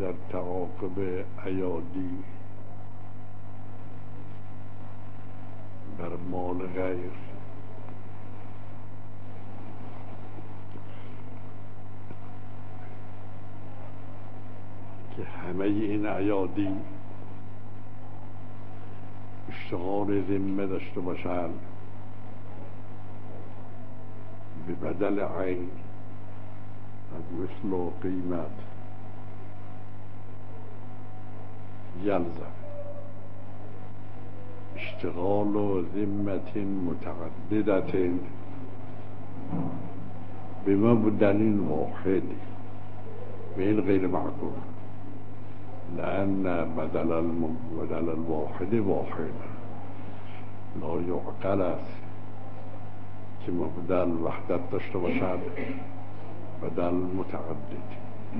در تعاقب ایادی بر مال غیر که همه این ایادی اشتغال ذمه داشته باشند به بدل عین از مثل و قیمت یلزم اشتغال و ذمت متعددت به مبدل واحد و این غیر معقول لأن بدل الواحد واحد لا يعقل است که مبدل وحدت داشته باشد بدل متعدد.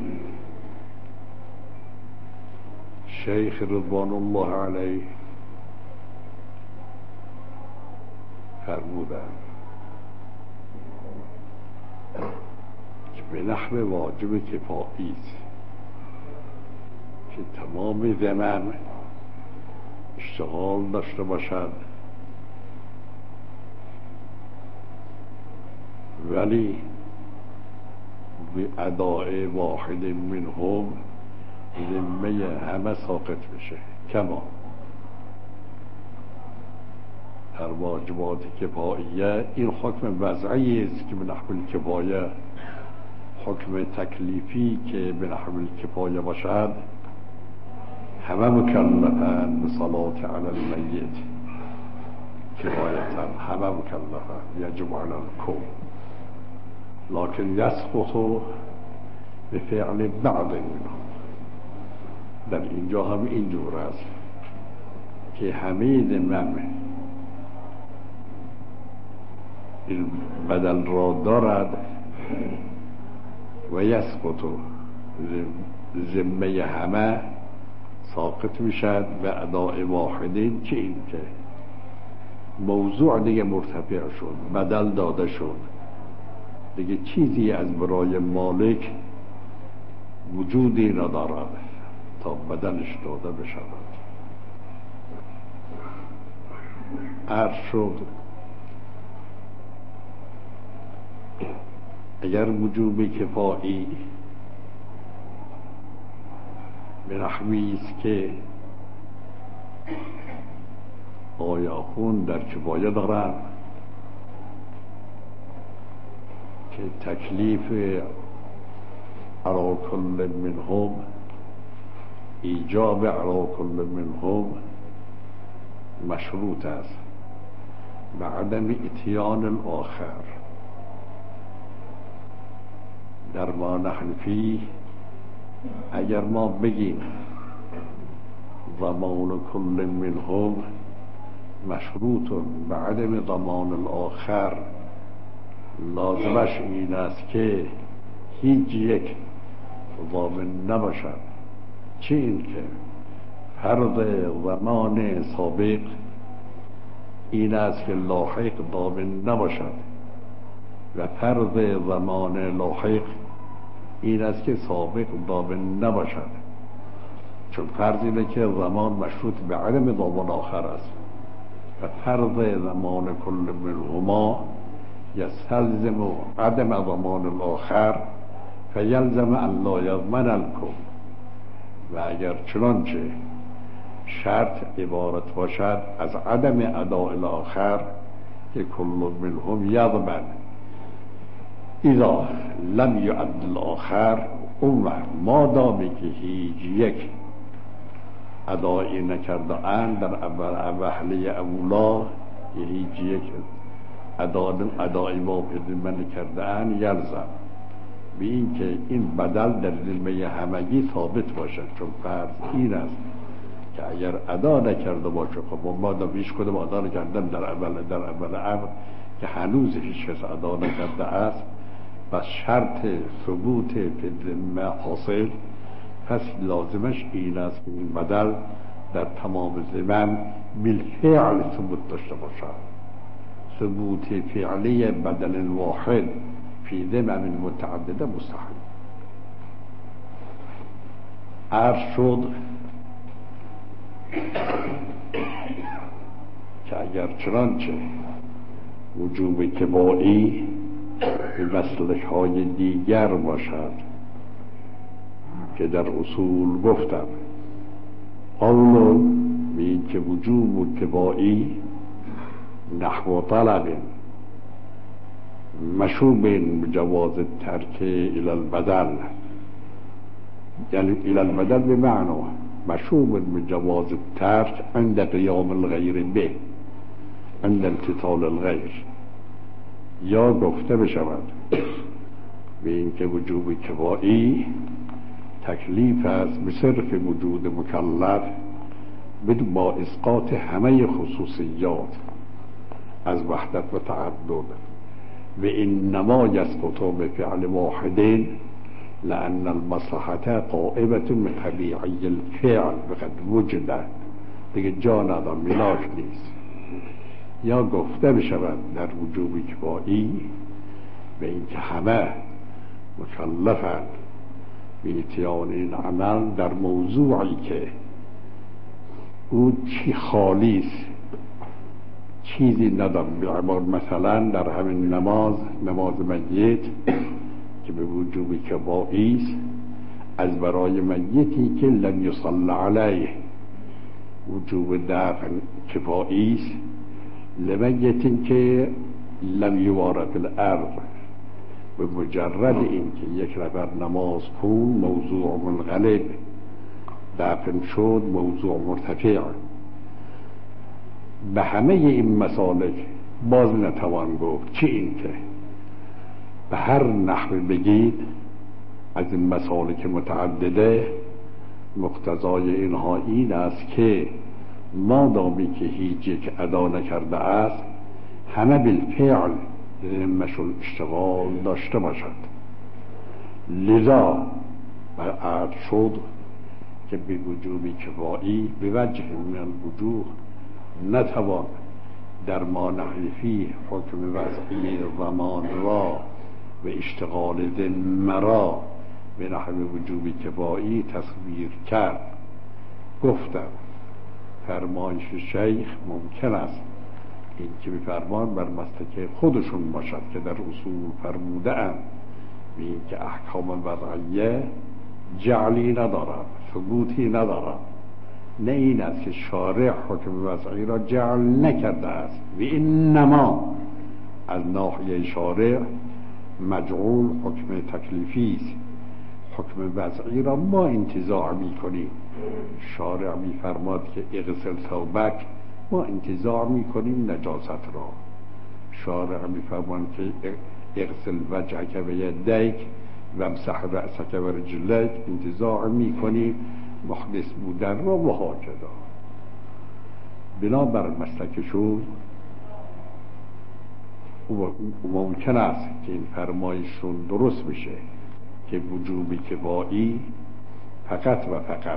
شیخ رضوان الله علیه فرمودند که به نحو واجب کفایی است که تمام زمان اشتغال داشته باشد ولی به اداء واحد منهم ذمه همه ساقط بشه. کما در واجبات کفاییه این حکم وضعی است که به نحو الکفایه، حکم تکلیفی که به نحو الکفایه باشد همه مکلفن بصلاة علی المیت کفایتا، همه مکلفن یجب علی الکل، لكن یسقط به فعل بعض منهم. در اینجا هم اینجور است که همه ذمم این بدل را دارد و یسقط ذمه همه ساقط میشد و اداء واحدین که این که موضوع دیگه مرتفع شد، بدل داده شد، دیگه چیزی از برای مالک وجودی ندارد تا بدلش داده بشود. عرض شد اگر وجوب کفایی به نحوی است که آیاخون در کفایه دارند که تکلیف علی کل منهم، ایجاب علی کل منهم مشروط است به عدم اتیان الاخر. در ما نحنفی اگر ما بگیم ضمان کل منهم مشروط به عدم ضمان الاخر، لازمش این است که هیچ یک ضامن نباشد، چه این که فرض ضمان سابق این است که لاحق ضامن نباشد و فرض ضمان لاحق این است که سابق ضامن نباشد، چون فرض اینه که ضمان مشروط به عدم ضمان آخر است و فرض ضمان کل منهما یستلزم عدم ضمان الاخر فیلزم ان لا یضمن الکل. و اگر چنانچه شرط عبارت باشد از عدم اداء الاخر که کل منهم یضمن اذا لم یعد الاخر، اون ما دامی که هیچ یک ادایی نکرده اند در وهله اولا، هیچ یک ادای واقع ذمه کرده اند یلزم به این که این بدل در ذمه همگی ثابت باشد. چون فرض این است که اگر ادا نکرده باشه، خب ما پیش کدام ادا نکردن در اول امر که هنوز هیچ کس ادا نکرده است و شرط ثبوت فی ذمه حاصل، پس لازمش این است که این بدل در تمام زمان بالفعل ثبوت داشته باشد. ثبوت فعلی بدل واحد فی ذمم متعدده مستحیل. عرض شد که اگر چنانچه وجوب کفایی به مسلک‌های دیگر باشد که در اصول گفتم، قول به این که وجوب کفایی نحو طلب مشوب بجواز ترک الى البدل، یعنی الى البدل به معنی مشوب بجواز ترک عند قیام الغیر به، عند امتثال الغیر. یا گفته بشود به این که وجوب کفایی تکلیف است به صرف وجود مکلف با اسقاط همه خصوصیات از وحدت و تعدد، و انما یسقط بفعل واحد لان المصلحة قائمة بطبیعی الفعل وقد وجد، دیگه جا ندارم، ملاک نیست. یا گفته بشود در وجوب کفایی به اینکه همه مکلفند به اتیان این عمل در موضوعی که او چی خالیست، چیزی ندارم. بعبار مثلا در همین نماز میت که به وجوب کفایی است، از برای میتی که لم یصلی علیه وجوب دفن کفایی است، لمیتی که لم یوارد الارض به مجرد این که یک نفر نماز خون موضوع منقلب دفن شد موضوع مرتفع. به همه این مسالک باز نتوان گفت چی این که به هر نحو بگید از این مسالک متعدده مقتضای اینها این است که مادامی که هیچ یک ادا نکرده است همه بالفعل ذمه‌شون اشتغال داشته باشد. لذا عرض شد که به وجوب کفایی به وجه من الوجوه نتوان در ما نحلفی حکم وضعی زمان را و اشتغال ذمه را به نحو وجوب کفایی تصویر کرد. گفتم فرمایش شیخ ممکن است این که بفرمان بر مسلک خودشون باشد که در اصول فرموده اند به این که احکام وضعیه جعلی ندارد، ثبوتی ندارد. نه این است که شارع حکم وضعی را جعل نکرده است و انما از ناحیه شارع مجعول حکم تکلیفی است. حکم وضعی را ما انتزاع می کنیم. شارع می فرماد که اغسل ثوبک، ما انتزاع می کنیم نجاست را. شارع می فرماد که اغسل وجهک و یدیک و امسح رأسک و رجلیک، انتزاع می کنیم محدث بودن را و هاکذا. بنابر مسلکشون ممکن است که این فرمایشون درست بشه که وجوب کفایی فقط و فقط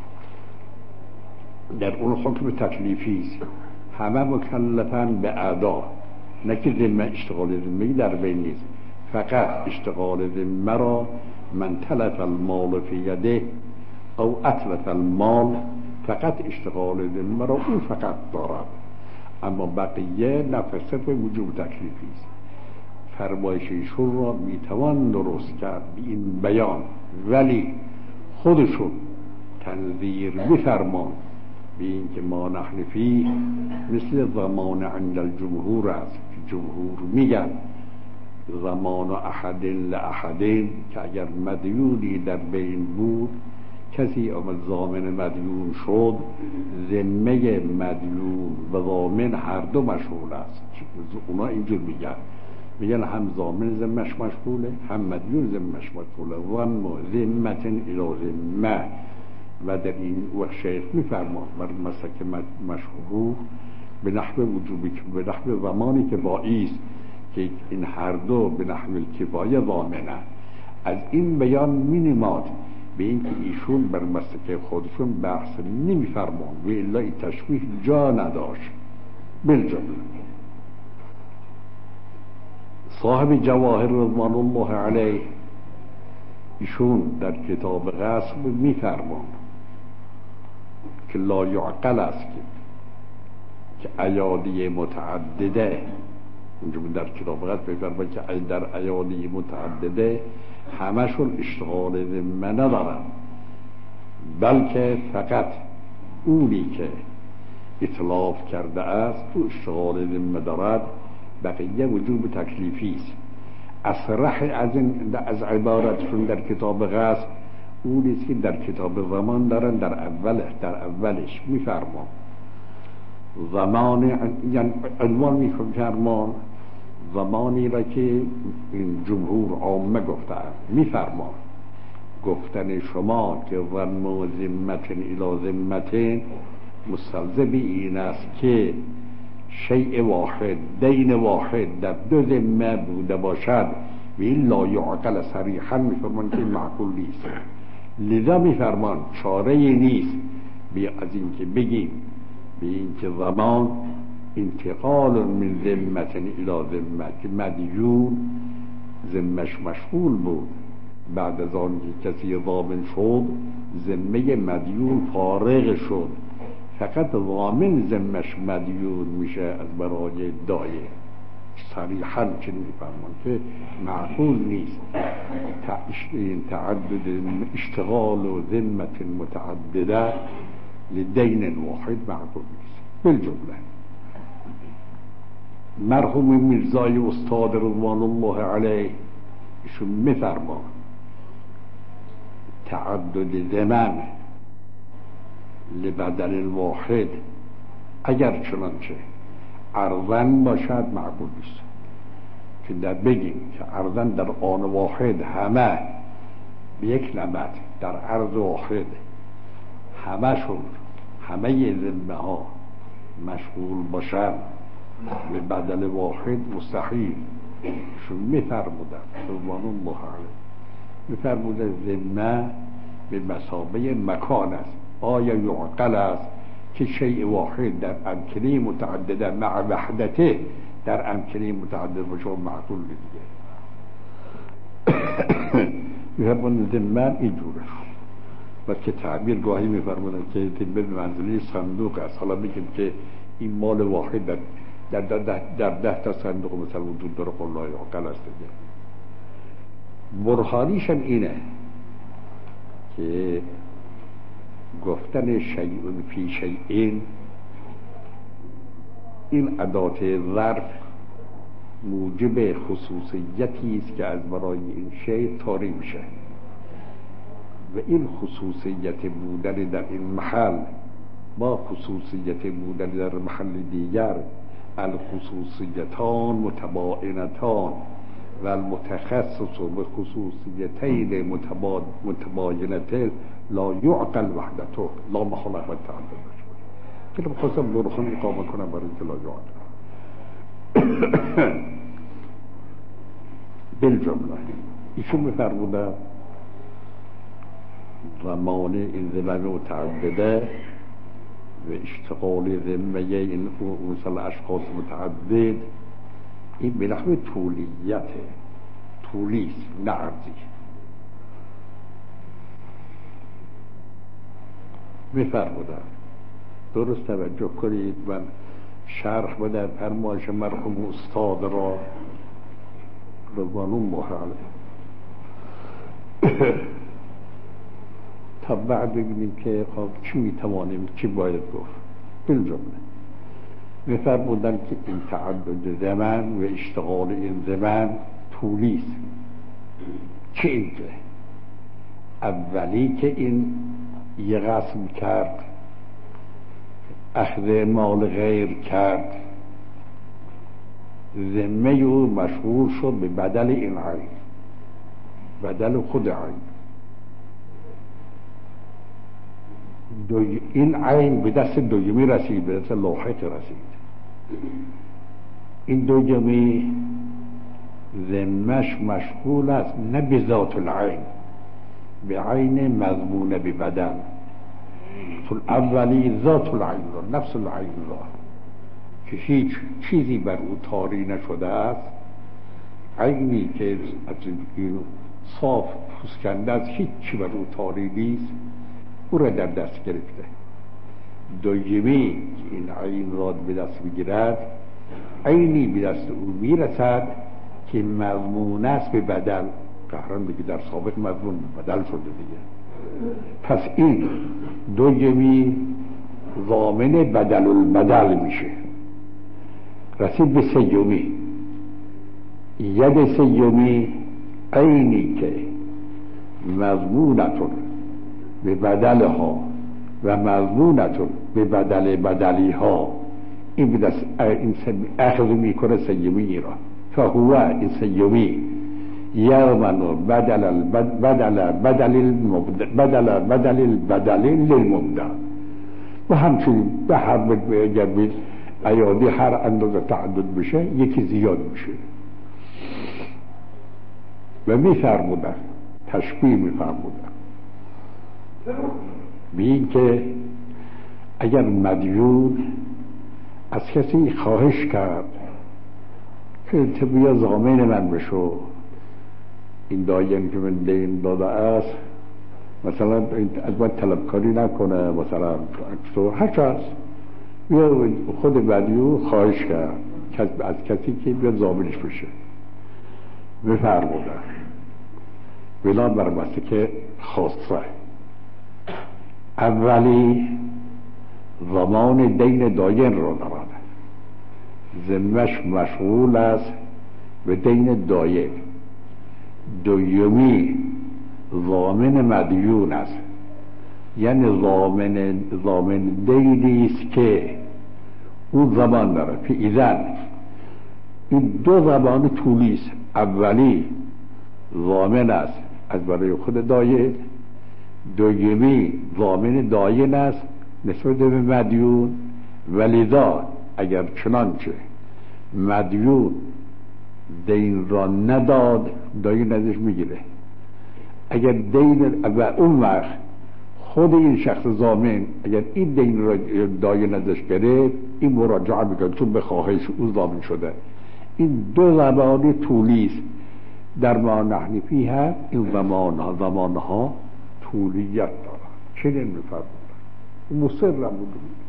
در اون حکم تکلیفی است، همه مکلفن به ادا، نه که ذمه اشتغال ذمه در بین نیست. فقط اشتغال ذمه را من تلف المال فی یده او اتلف المال، فقط اشتغال ذمه را اون فقط دارد، اما بقیه نفسه به وجوب تکلیفی است. فرمایش ایشون را میتوان درست کرد به این بیان، ولی خودشون تنظیر بفرمان به این که ما نحن فیه مثل زمان عند الجمهور است که جمهور میگن زمان احد لاحدین، که اگر مدیونی در بین بود کسی آمد ضامن مدیون شد، ذمه مدیون و ضامن هر دو مشغول است. اونا اینجور میگن هم ضامن ذمه‌اش مشغوله هم مدیون ذمه‌اش مشغوله، ضم ذمة الی ذمه. و در این وقت شیخ میفرماد بر مسلک مشهور به نحو وجوبی که به نحو زمانی که باعث که این هر دو به نحو الکفایه ضامنه. از این بیان مینماد به این که ایشون بر مسلک خودشون بحث نمیفرمان و الا این تشبیه جا نداشت. بالجمله صاحب جواهر رضوان الله علیه ایشون در کتاب غصب میفرمان که لا یعقل است که ایادی متعدده، اونجا در کتاب غصب میفرمان که در ایادی متعدده همشون اشتغال ذمه ندارن، بلکه فقط اونی که اطلاف کرده است تو اشتغال ذمه دارد، بقیه وجوب تکلیفی است. اصرح از عبارتشون در کتاب غصب اونیست که در کتاب زمان دارن در اولش میفرمان زمان، یعنی عنوان میفرمان زمانی را که این جمهور عامه گفته میفرمان گفتن شما که ظن ذمت الی ذمت مستلزم این است که شیء واحد دین واحد در دو ذمه بوده باشد و این لا یعقل صریحا میفرمان که معقول نیست. لذا میفرمان چاره نیست بی از این که بگیم به این که زمان انتقال من ذمت الی ذمت که مدیون ذمش مشغول بود، بعد از آن که کسی ضامن شد ذمه مدیون فارغ شد، فقط ضامن ذمش مدیون میشه از برای دایه. صریحا چنین میفرمان که معقول نیست تعدد اشتغال و ذمت متعدده لدین واحد معقول نیست. بالجمله مرحوم میرزای استاد رضوان الله علیه ایشون میفرمان تعدد ذمم لبدل واحد اگر چنانچه ارزن باشد معقول نیست. که در بگیم که ارزن در آن واحد همه به یک نمط در عرض واحد همه ذمه ها مشغول باشن به بدل واحد مستحیل. شون میفرمودن رضوان الله علیه میفرمودن ذمه به مثابه مکان است. آیا یعقل است که شیء واحد در امکنه متعدده مع وحدته در امکنه متعدده باشه معقول دیگه. میفرمودن ذمه اینجوره و که تعبیر گاهی میفرمودن که ذمه به منزله صندوق است. حالا میگیم که این مال واحد در 10 تا صندوق مثلا وجود داره، قل لا یعقل است دیگه. برهانیش هم اینه که گفتن شیء فی شیء این ادات ظرف موجب خصوصیتی است که از برای این شیء طاری میشه و این خصوصیت بودن در این محل با خصوصیت بودن در محل دیگر الخصوصیتان متباینتان و المتخصص به خصوصیتین متباینتین لا یعقل وحدته لا محاله باید تعدد باشه. که بخواستم برخان اقامه کنم برای اینکه لا یعقل بالجمله ایشون میفرمودن زمان این ذمه متعدده و اشتغال ذمه این مثل اشخاص متعدد این به نحو طولیست نه عرضی. میفرمودن درست توجه کنید، من شرح بدم فرمایش مرحوم استاد را رضوان الله علیه تا بعد ببینیم که خب چی میتوانیم چی باید گفت. بالجمله میفرمودن که این تعدد زمان و اشتغال این زمان طولیست. چه اینکه اولی که این یه غصب کرد، اخذ مال غیر کرد، ذمه او مشغول شد به بدل این عین، بدل خود عین. این عین به دست دومی رسید، به دست لاحق رسید. این دومی ذمهش مشغول است نه به ذات العین، به عین مضمون به بدن. اولی ذات العین را، نفس العین را که هیچ چیزی بر او طاری نشده است، عینی که از این صاف پوسکنده از هیچی بر او تاری نیست، او را در دست گرفته. دویمی که این عین را به دست بگیرد، عینی به دست او میرسد که مضمون است به بدل. قهران بگی در سابق مضمون به بدل شده دیگه. پس این دویمی ضامن بدل البدل میشه. رسید به سیومی. ید سیومی عینی که مضمونتون به بدلها و مضمونتون به بدل بدلیها، این به دست این اخذ میکنه سیومی را. فهو این سیومی یرمن بدل البدل للمبدل. و همچنین به هر جبیل ایادی هر اندازه تعدد بشه یکی زیاد میشه. و میفرمودن تشبیه میفرمودن بین که اگر مدیون از کسی خواهش کرد که تو بیا ضامن من بشو، این دایم که من دین داده است مثلا از من طلبکاری نکنه، مثلا هر چه هست، بیا خود مدیون خواهش کرد از کسی که بیا ضامنش بشه. بفرمودن بلان بر بسته که خاصه اولی ضمان دین داین را دارد، ذمش مشغول است به دین داین. دویمی ضامن مدیون است، یعنی ضامن دینی است که اون زمان داره. فیزن این دو زمان طولی است. اولی ضامن است از برای خود داین، دویمی ضامن داین است نسبت به مدیون. ولذا اگر چنانچه مدیون دین را نداد، داین ازش میگیره. اگر دین و اون وقت خود این شخص ضامن اگر این دین را داین ازش گرفت، این مراجعه میکنه چون به خواهش او ضامن شده. این دو زمان طولی است. در ما نحن فیها این زمانها طولیت دارد. چنین میفرمودن مصرم بود.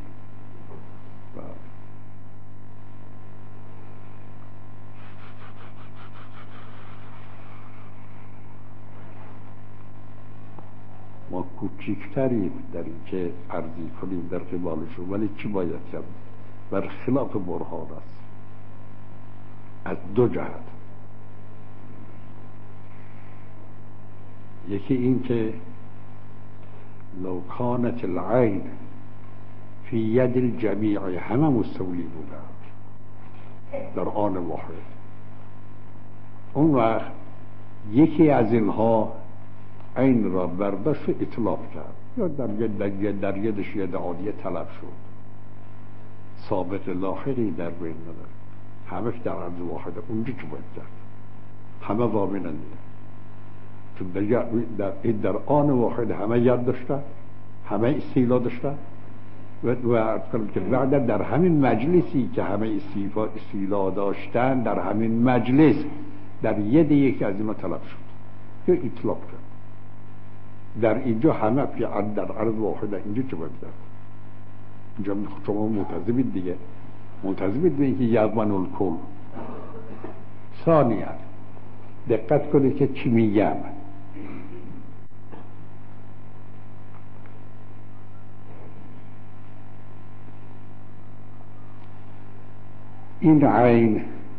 ما کوچکتریم در این که عرضی کنیم در قبالشون، ولی چی باید کرد؟ بر خلاف برهان است از دو جهت. یکی این که لو کانت العین فی ید الجمیع، همه مستولی بودن در آن واحد، اون وقت یکی از اینها عین را برداشت و اطلاق کرد یا در یدش ید عالیه طلب شد، سابق لاحقی در بین نداره، همه در عرض واحده. اونجا چه باید کرد؟ همه ضامنن چون در آن واحد همه ید داشتن، همه استیلا داشتن و که بعد در همین مجلسی که همه استیلا داشتن، در همین مجلس در ید یکی از اینا طلب شد یا اطلاق کرد. در اینجا همه در عرض واحده. اینجا چه باید کرد؟ اینجا شما ملتزمید دیگه، ملتزمید به اینکه یضمن الکل. ثانیاً دقت کنید که چی میگم. این عین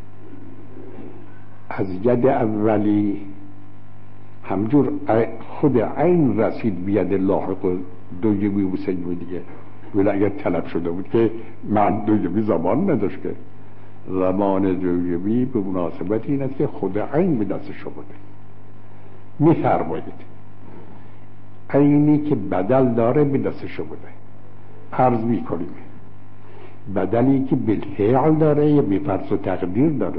از ید اولی همجور خود عین رسید بید لاحق و دویمی و سیومی دیگه. ولی اگر طلب شده بود که من دویمی زمان نداشت، که زمان دویمی به مناسبت این است که خود عین به دست شما بوده. میفرمایید عینی که بدل داره به دست شما بوده. عرض میکنیم بدلی که بالفعل داره یا به فرض و تقدیر داره.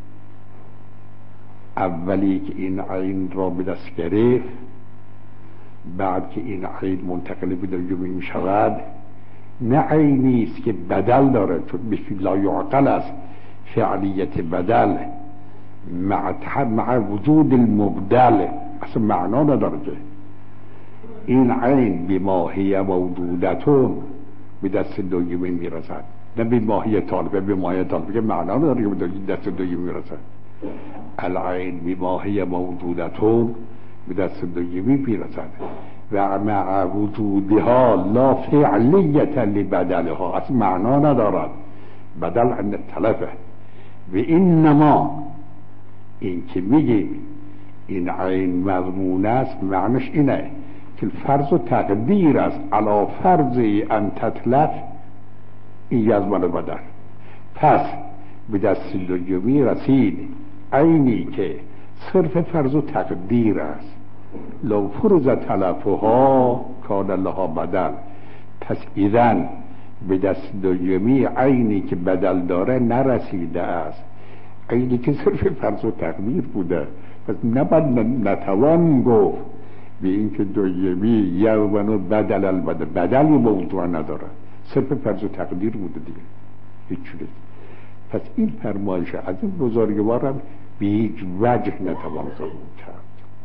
اولی که این عین را به دست گرفت، بعد که این عین منتقل به دویمی می شود، نه عینی است که بدل داره، چون لا یعقل است فعلیت بدل مع وجود المبدل اصلا معنا نداره که این عین بی ماهی موجودتون به دست دویی میرسد، نه بی ماهی طالبه، بی ماهی طالبه که معنا نداره که به دست دویی میرسد. العین بی ماهی موجودتون به دست دویی میرسد و مع وجودها لا فعلیت لبدلها، اصلا معنا ندارد، بدل عن تلفه. و اینما این که میگیم این عین مضمون است معنیش اینه که فرض و تقدیر است علا فرضی ان تتلف این یزمن بدل. پس به دست دویی رسید عینی که صرف فرض و تقدیر است، لو فرض تلفها کان لها بدل. پس ایذن به دست دویی عینی که بدل داره نرسیده است، عینی که صرف فرض و تقدیر بوده. پس نتوان گفت به این که دویی یومنو بدل البدل، بدلی موضوع نداره، صرف فرض و تقدیر بوده دیگه، هیچ چیزی. پس این فرمایش از این بزرگوارم به هیچ وجه نتوان قبول کرد.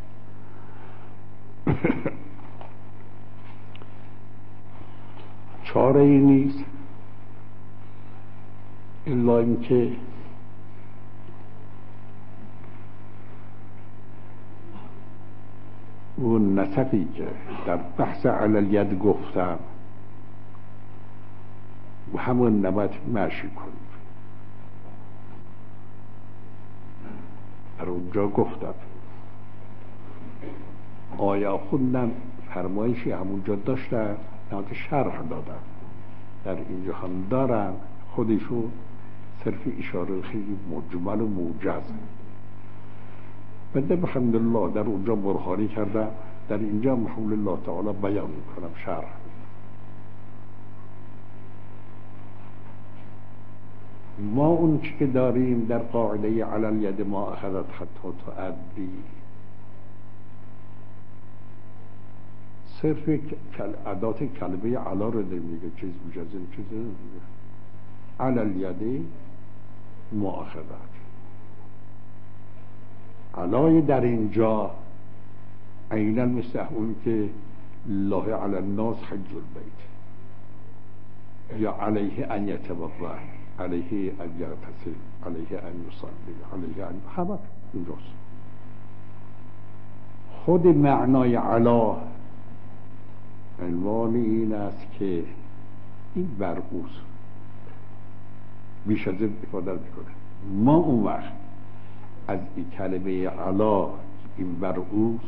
چاره ای نیست الا اینکه اون نسبی که در بحث علی الید گفتم و همون نمت مشی کنیم. در اونجا گفتم آیا خوندم فرمایشی همونجا داشتن که شرح دادن، در اینجا هم دارن، خودشون صرف اشاره خیلی مجمل و موجز. بنده بحمدالله در اونجا برهانی کردم، در اینجا بحمدالله تعالی بیان میکنم شرح. ما اون چی که داریم در قاعده علی الید ما اخذت حتی تؤدی، صرف ادات کلمه علا رو نمیگه، چیز مجزم چیز نمیگه. علی الید مؤاخذت، علای در اینجا عینا مثل اون که الله علی الناس حج البیت، یا علیه ان یتوضا، علیه ان یغتسل، علیه ان یصلی، علیه ان همه اینجاست. خود معنای علا عنوان این است که این برعوز بیش از این افاده میکنه. ما اون وقت از این کلمه علا، این برعوز،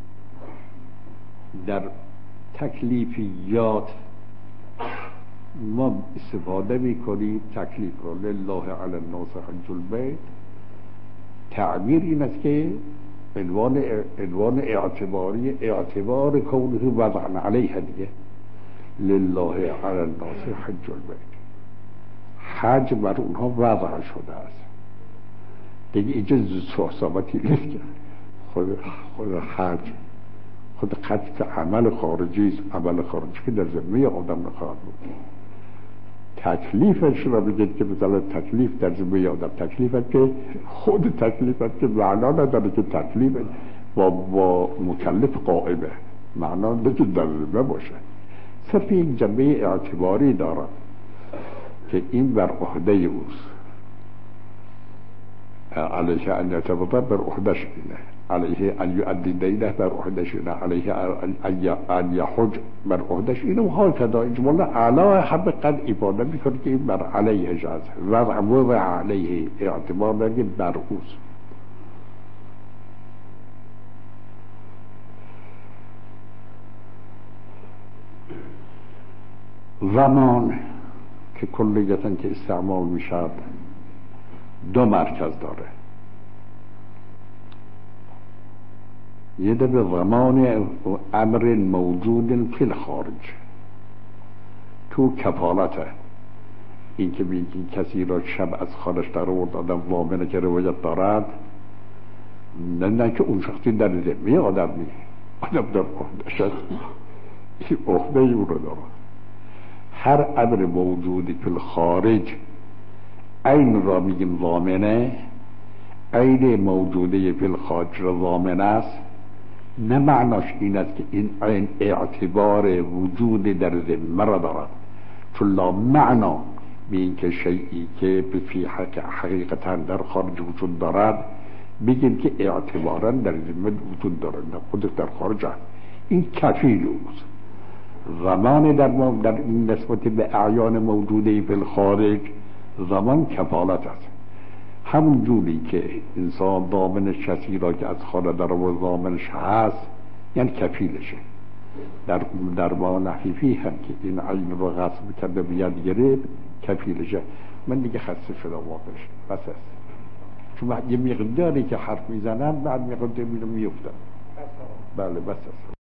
در تکلیفیات ما استفاده میکنیم. تکلیف رو لله علی الناس حج البیت، تعبیر این است که عنوان اعتباری، اعتبار کونه وضعا علیه دیگه، لله علی الناس حج البیت، حج بر اونها وضع شده است دیگه. اینجا صحبتی نیست که خود حج، خود حج عمل خارجی است، عمل خارجی که در ذمه آدم نخواهد بود. تکلیفش رو بگید که مثلا تکلیف در ذمه آدم، تکلیفت که خود تکلیفت که معنا نداره که تکلیف با مکلف قائمه، معنا نداره که در ذمه باشه، صرف یک جنبه اعتباری داره که این بر عهده اوست. علیه ان یتوضا بر عهدش اینه، علیه ان یؤدی دینه بر عهدش اینه، علیه ان یحج بر عهدش اینه و ها کدا. اجمالا علا حب قد افاده میکنه که این بر علیه جاز وضع علیه، اعتبار نگید بر اوست. زمان که کلیتا که استعمال میشد دو مرکز داره. یه به زمان امر موجود فی الخارج، تو کفالته، این که میگی کسی را شب از خانش در آورد آدم وامنه که روایت دارد، نه که اون شخصی در ذمه آدم نیست، آدم در عهده شد، این عهده او رو داره. هر امر موجودی فی الخارج این را میگیم ضامنه، این موجوده فی الخارج را ضامنه است. نه معناش این است که این عین اعتبار وجود در ذمه را دارد، چون لا معنا به این که شیئی که فی حقیقتا در خارج وجود دارد بگیم که اعتبارا در ذمه وجود دارد، نه خودش در خارج هست. این کفیل اوست. زمان در این نسبت به اعیان موجوده فی الخارج زمان کفالت است. همون جوری که انسان ضامنش کسی را که از خانه در و ضامنش هست یعنی کفیلشه. در ما نحیفی هم که این عین رو غصب کرده بیاد گرفت کفیلشه. من دیگه خسته شدم واقعش بس است، چون یه مقداری که حرف میزنن بعد مقدار میفتن. بله بس است.